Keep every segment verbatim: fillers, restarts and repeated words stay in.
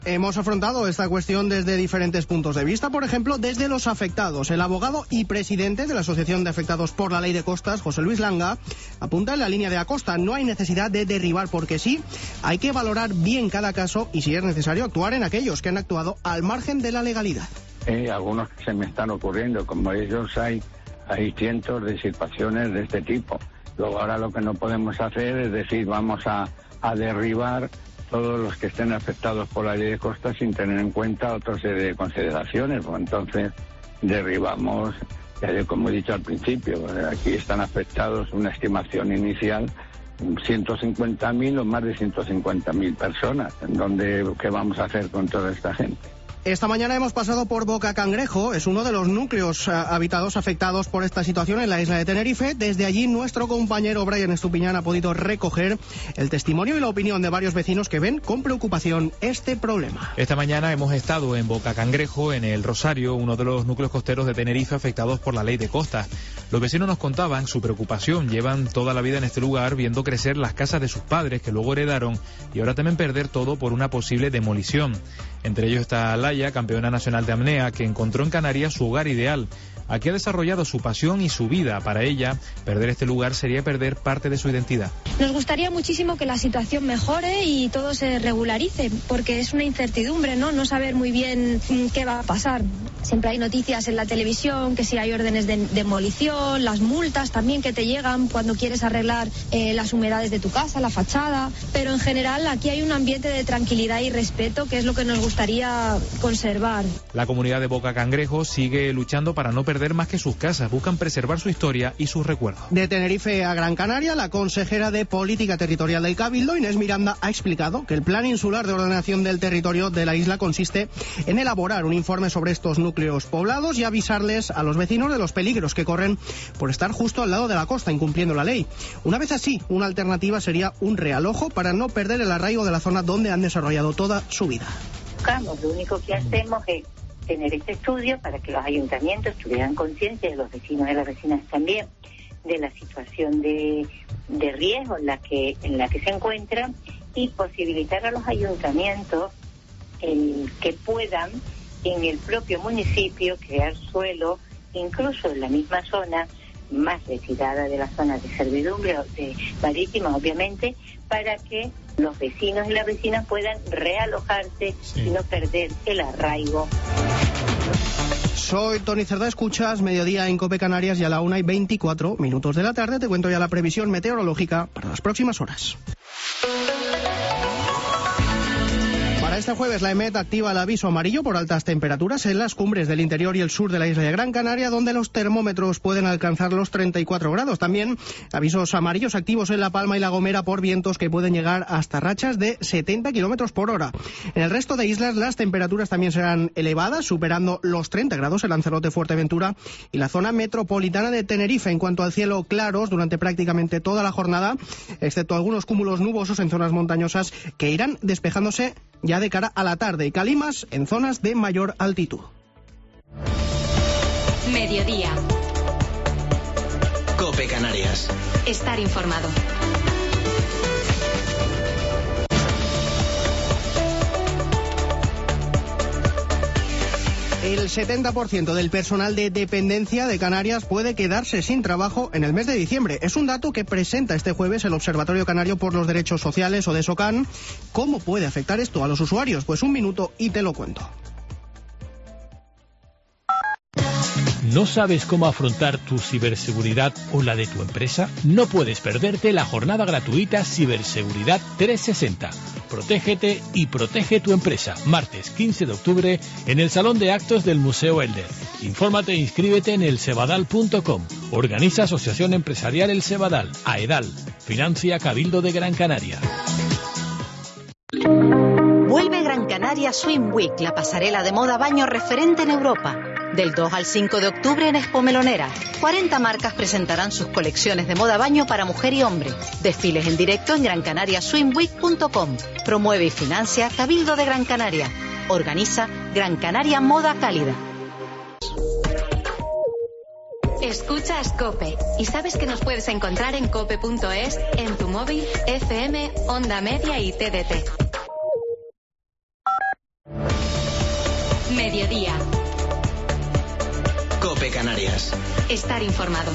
Hemos afrontado esta cuestión desde diferentes puntos de vista, por ejemplo, desde los afectados. El abogado y presidente de la Asociación de Afectados por la Ley de Costas, José Luis Langa, apunta en la línea de Acosta. No hay necesidad de derribar porque sí, hay que valorar bien cada caso y, si es necesario, actuar en aquellos que han actuado al margen de la legalidad. Eh, algunos que se me están ocurriendo, como ellos hay, hay cientos de situaciones de este tipo. Luego ahora lo que no podemos hacer es decir, vamos a, a derribar todos los que estén afectados por la ley de costas sin tener en cuenta otra serie de consideraciones. Pues entonces derribamos, ya como he dicho al principio, aquí están afectados una estimación inicial ciento cincuenta mil o más de ciento cincuenta mil personas. ¿En dónde, qué vamos a hacer con toda esta gente? Esta mañana hemos pasado por Boca Cangrejo, es uno de los núcleos uh, habitados afectados por esta situación en la isla de Tenerife. Desde allí nuestro compañero Brian Estupiñán ha podido recoger el testimonio y la opinión de varios vecinos que ven con preocupación este problema. Esta mañana hemos estado en Boca Cangrejo, en el Rosario, uno de los núcleos costeros de Tenerife afectados por la ley de costas. Los vecinos nos contaban su preocupación, llevan toda la vida en este lugar viendo crecer las casas de sus padres que luego heredaron y ahora temen perder todo por una posible demolición. Entre ellos está Laia, campeona nacional de apnea, que encontró en Canarias su hogar ideal. Aquí ha desarrollado su pasión y su vida. Para ella, perder este lugar sería perder parte de su identidad. Nos gustaría muchísimo que la situación mejore y todo se regularice, porque es una incertidumbre, ¿no? No saber muy bien qué va a pasar. Siempre hay noticias en la televisión, que si hay órdenes de demolición, las multas también que te llegan cuando quieres arreglar eh, las humedades de tu casa, la fachada. Pero en general aquí hay un ambiente de tranquilidad y respeto, que es lo que nos gustaría conservar. La comunidad de Boca Cangrejo sigue luchando para no perder más que sus casas, buscan preservar su historia y sus recuerdos. De Tenerife a Gran Canaria, la consejera de Política Territorial del Cabildo, Inés Miranda, ha explicado que el Plan Insular de Ordenación del Territorio de la isla consiste en elaborar un informe sobre estos núcleos poblados y avisarles a los vecinos de los peligros que corren por estar justo al lado de la costa, incumpliendo la ley. Una vez así, una alternativa sería un realojo para no perder el arraigo de la zona donde han desarrollado toda su vida. Lo único que hacemos es tener este estudio para que los ayuntamientos tuvieran conciencia, de los vecinos y las vecinas también, de la situación de, de riesgo en la que en la que se encuentran y posibilitar a los ayuntamientos el que puedan en el propio municipio crear suelo, incluso en la misma zona más retirada de la zona de servidumbre de marítima, obviamente, para que los vecinos y las vecinas puedan realojarse sí. y no perder el arraigo. Soy Tony Cerdá, escuchas Mediodía en COPE Canarias y a la una y veinticuatro minutos de la tarde te cuento ya la previsión meteorológica para las próximas horas. Para este jueves, la EMET activa el aviso amarillo por altas temperaturas en las cumbres del interior y el sur de la isla de Gran Canaria, donde los termómetros pueden alcanzar los treinta y cuatro grados. También avisos amarillos activos en La Palma y La Gomera por vientos que pueden llegar hasta rachas de setenta kilómetros por hora. En el resto de islas, las temperaturas también serán elevadas, superando los treinta grados en Lanzarote, Fuerteventura y la zona metropolitana de Tenerife. En cuanto al cielo, claros durante prácticamente toda la jornada, excepto algunos cúmulos nubosos en zonas montañosas que irán despejándose ya de cara a la tarde, y calimas en zonas de mayor altitud. Mediodía. COPE Canarias. Estar informado. El setenta por ciento del personal de dependencia de Canarias puede quedarse sin trabajo en el mes de diciembre. Es un dato que presenta este jueves el Observatorio Canario por los Derechos Sociales, o DESOCAN. ¿Cómo puede afectar esto a los usuarios? Pues un minuto y te lo cuento. ¿No sabes cómo afrontar tu ciberseguridad o la de tu empresa? No puedes perderte la jornada gratuita Ciberseguridad trescientos sesenta. Protégete y protege tu empresa. Martes quince de octubre en el Salón de Actos del Museo Elder. Infórmate e inscríbete en el cebadal punto com. Organiza Asociación Empresarial El Cebadal, AEDAL. Financia Cabildo de Gran Canaria. Vuelve Gran Canaria Swim Week, la pasarela de moda baño referente en Europa. Del dos al cinco de octubre en Expo Melonera, cuarenta marcas presentarán sus colecciones de moda baño para mujer y hombre. Desfiles en directo en gran canaria swim week punto com. Promueve y financia Cabildo de Gran Canaria. Organiza Gran Canaria Moda Cálida. Escuchas COPE y sabes que nos puedes encontrar en cope punto es, en tu móvil, F M, Onda Media y T D T. mediodía. COPE Canarias. Estar informado.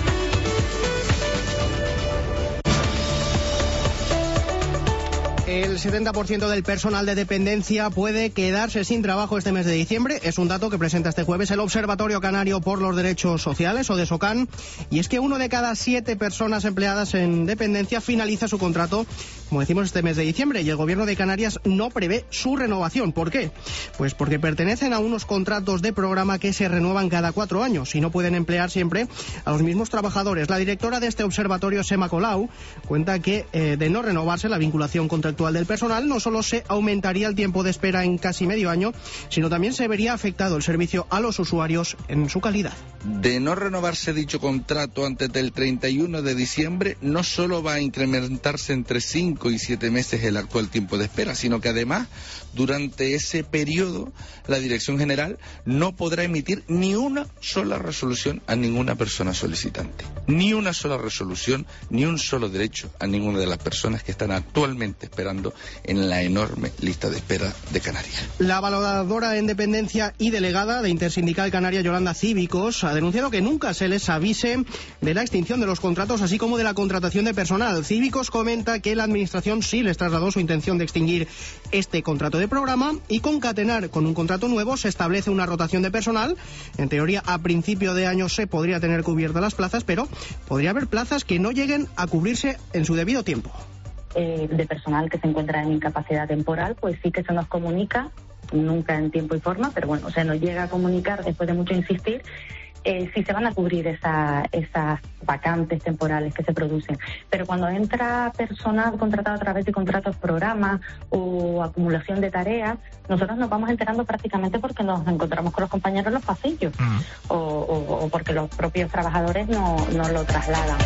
El setenta por ciento del personal de dependencia puede quedarse sin trabajo este mes de diciembre. Es un dato que presenta este jueves el Observatorio Canario por los Derechos Sociales, ODESOCAN. Y es que uno de cada siete personas empleadas en dependencia finaliza su contrato, como decimos, este mes de diciembre. Y el Gobierno de Canarias no prevé su renovación. ¿Por qué? Pues porque pertenecen a unos contratos de programa que se renuevan cada cuatro años y no pueden emplear siempre a los mismos trabajadores. La directora de este observatorio, Sema Colau, cuenta que eh, de no renovarse la vinculación contractual del personal, no solo se aumentaría el tiempo de espera en casi medio año, sino también se vería afectado el servicio a los usuarios en su calidad. De no renovarse dicho contrato antes del treinta y uno de diciembre, no solo va a incrementarse entre cinco y siete meses el actual tiempo de espera, sino que además, durante ese periodo, la Dirección General no podrá emitir ni una sola resolución a ninguna persona solicitante. Ni una sola resolución, ni un solo derecho a ninguna de las personas que están actualmente esperando en la enorme lista de espera de Canarias. La valoradora en dependencia y delegada de Intersindical Canaria, Yolanda Cívicos, ha denunciado que nunca se les avise de la extinción de los contratos, así como de la contratación de personal. Cívicos comenta que la Administración sí les trasladó su intención de extinguir este contrato de programa y concatenar con un contrato nuevo. Se establece una rotación de personal. En teoría, a principio de año se podría tener cubiertas las plazas, pero podría haber plazas que no lleguen a cubrirse en su debido tiempo. Eh, de personal que se encuentra en incapacidad temporal, pues sí que se nos comunica, nunca en tiempo y forma, pero bueno, se nos llega a comunicar después de mucho insistir eh, si se van a cubrir esa, esas vacantes temporales que se producen. Pero cuando entra personal contratado a través de contratos programa o acumulación de tareas, nosotros nos vamos enterando prácticamente porque nos encontramos con los compañeros en los pasillos uh-huh. o, o, o porque los propios trabajadores no, no lo trasladan.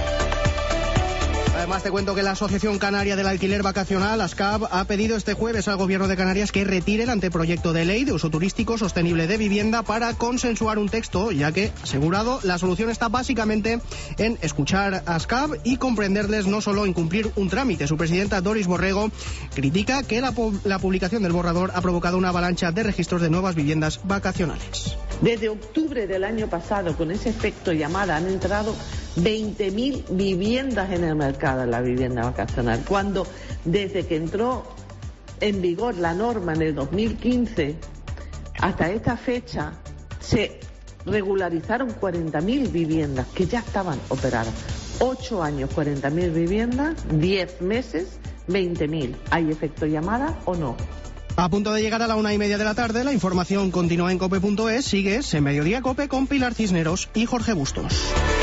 Además, te cuento que la Asociación Canaria del Alquiler Vacacional, ASCAV, ha pedido este jueves al Gobierno de Canarias que retire el anteproyecto de ley de uso turístico sostenible de vivienda para consensuar un texto, ya que, asegurado, la solución está básicamente en escuchar a ASCAV y comprenderles, no solo en cumplir un trámite. Su presidenta, Doris Borrego, critica que la, la publicación del borrador ha provocado una avalancha de registros de nuevas viviendas vacacionales. Desde octubre del año pasado, con ese efecto llamada, han entrado veinte mil viviendas en el mercado, en la vivienda vacacional, cuando desde que entró en vigor la norma en el dos mil quince hasta esta fecha se regularizaron cuarenta mil viviendas que ya estaban operadas. Ocho años, cuarenta mil viviendas, diez meses, veinte mil. ¿Hay efecto llamada o no? A punto de llegar a la una y media de la tarde, la información continúa en cope punto es. Sigues en Mediodía Cope con Pilar Cisneros y Jorge Bustos.